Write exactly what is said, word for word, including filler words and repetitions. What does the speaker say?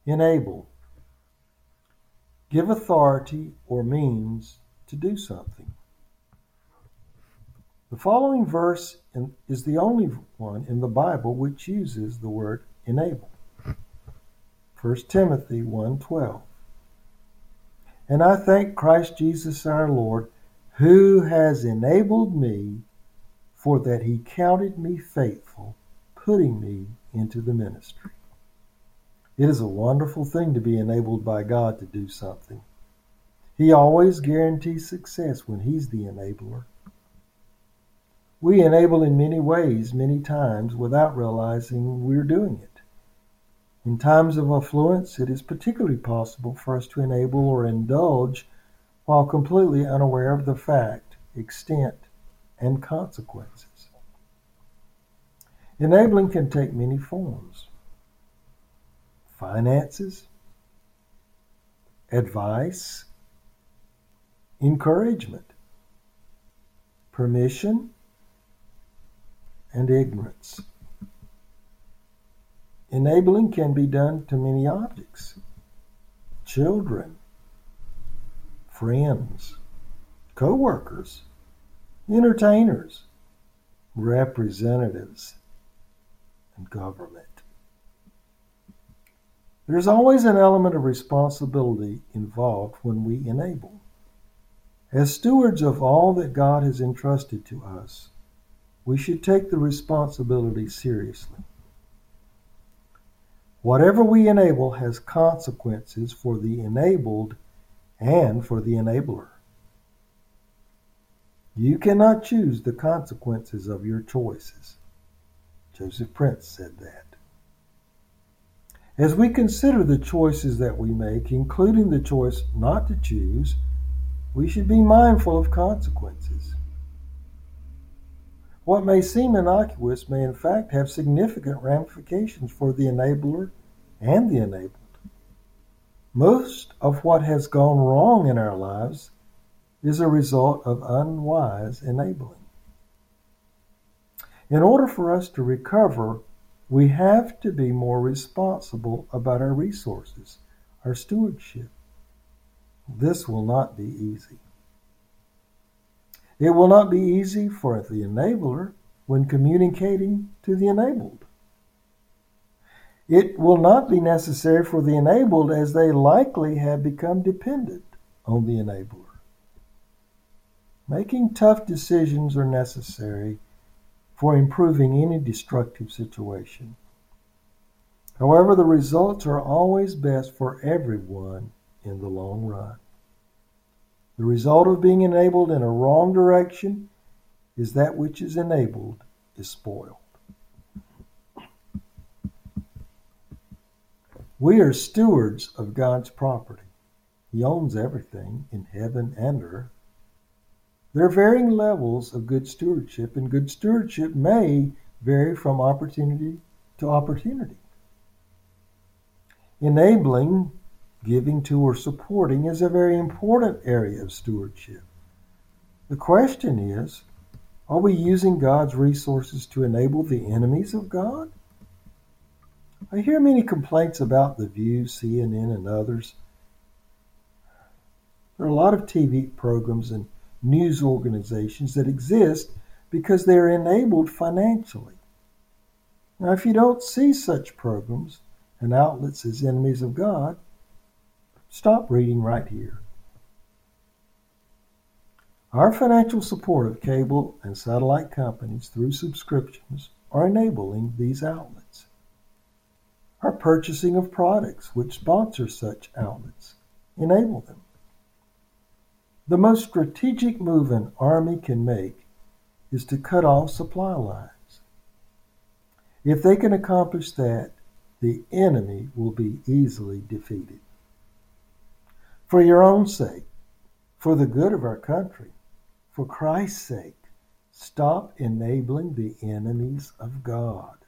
Enable. Give authority or means to do something. The following verse in, is the only one in the Bible which uses the word enable. First Timothy one twelve. And I thank Christ Jesus our Lord, who has enabled me, for that he counted me faithful, putting me into the ministry. It is a wonderful thing to be enabled by God to do something. He always guarantees success when he's the enabler. We enable in many ways, many times, without realizing we're doing it. In times of affluence, it is particularly possible for us to enable or indulge while completely unaware of the fact, extent, and consequences. Enabling can take many forms. Finances, advice, encouragement, permission, and ignorance. Enabling can be done to many objects: children, friends, co-workers, entertainers, representatives, and government. There's always an element of responsibility involved when we enable. As stewards of all that God has entrusted to us, we should take the responsibility seriously. Whatever we enable has consequences for the enabled and for the enabler. You cannot choose the consequences of your choices. Joseph Prince said that. As we consider the choices that we make, including the choice not to choose, we should be mindful of consequences. What may seem innocuous may in fact have significant ramifications for the enabler and the enabled. Most of what has gone wrong in our lives is a result of unwise enabling. In order for us to recover, we have to be more responsible about our resources, our stewardship. This will not be easy. It will not be easy for the enabler when communicating to the enabled. It will not be necessary for the enabled, as they likely have become dependent on the enabler. Making tough decisions are necessary for improving any destructive situation. However, the results are always best for everyone in the long run. The result of being enabled in a wrong direction is that which is enabled is spoiled. We are stewards of God's property. He owns everything in heaven and earth. There are varying levels of good stewardship, and good stewardship may vary from opportunity to opportunity. Enabling, giving to, or supporting is a very important area of stewardship. The question is, are we using God's resources to enable the enemies of God? I hear many complaints about The View, C N N, and others. There are a lot of T V programs and news organizations that exist because they are enabled financially. Now, if you don't see such programs and outlets as enemies of God, stop reading right here. Our financial support of cable and satellite companies through subscriptions are enabling these outlets. Our purchasing of products which sponsor such outlets enable them. The most strategic move an army can make is to cut off supply lines. If they can accomplish that, the enemy will be easily defeated. For your own sake, for the good of our country, for Christ's sake, stop enabling the enemies of God.